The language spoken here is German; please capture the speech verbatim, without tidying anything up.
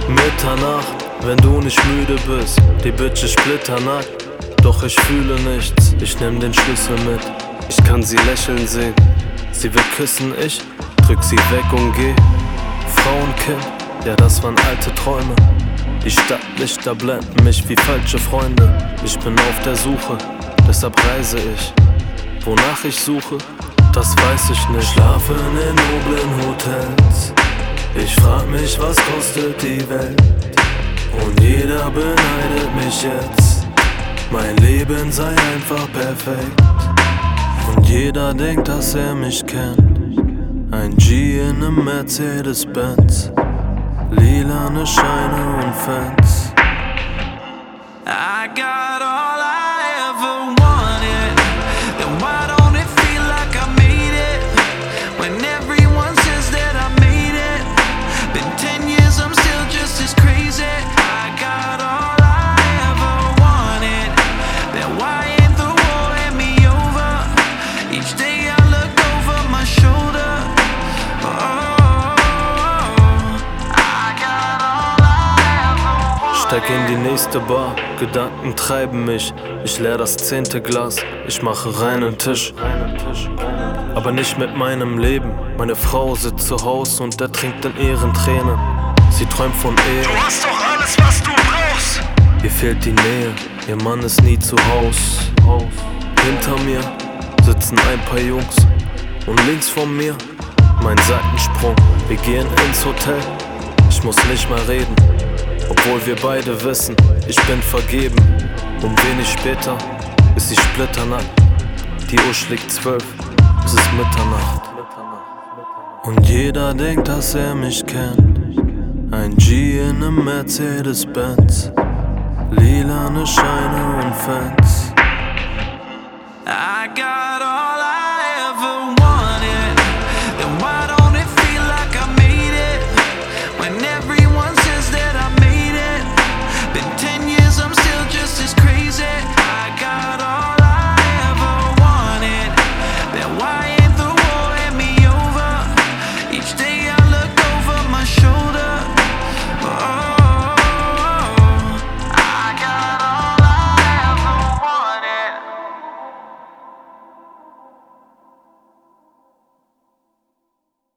Mitternacht, wenn du nicht müde bist, die Bitch ist splitternackt. Doch ich fühle nichts, ich nehm den Schlüssel mit. Ich kann sie lächeln sehen, sie will küssen, ich drück sie weg und geh. Frauenkind, ja das waren alte Träume. Die Stadtlichter blenden mich wie falsche Freunde. Ich bin auf der Suche, deshalb reise ich. Wonach ich suche, das weiß ich nicht. Schlafen in noblen Hotels, ich frag mich, was kostet die Welt. Und jeder beneidet mich jetzt, mein Leben sei einfach perfekt. Und jeder denkt, dass er mich kennt, ein G in nem Mercedes-Benz, lilane Scheine und Fans. I got all I ever wanted, then why don't it feel like I made it? When everyone says that I made it, been ten years, I'm still just as crazy. I got all I ever wanted, then why ain't the war hand me over? Each day I look over my shoulder. Oh, I got all I ever wanted. Steig in die nächste Bar, Gedanken treiben mich. Ich leer das zehnte Glas, ich mache reinen Tisch. Aber nicht mit meinem Leben. Meine Frau sitzt zu Haus und ertrinkt in ihren Tränen. Sie träumt von Ehe. Du hast doch alles, was du brauchst. Ihr fehlt die Nähe, ihr Mann ist nie zu Haus. Hinter mir sitzen ein paar Jungs und links von mir mein Seitensprung. Wir gehen ins Hotel, ich muss nicht mal reden, obwohl wir beide wissen, ich bin vergeben. Und wenig später ist sie splitternackt, die Uhr schlägt zwölf, es ist Mitternacht. Und jeder denkt, dass er mich kennt, ein G in nem Mercedes-Benz, lilane Scheine und Fans.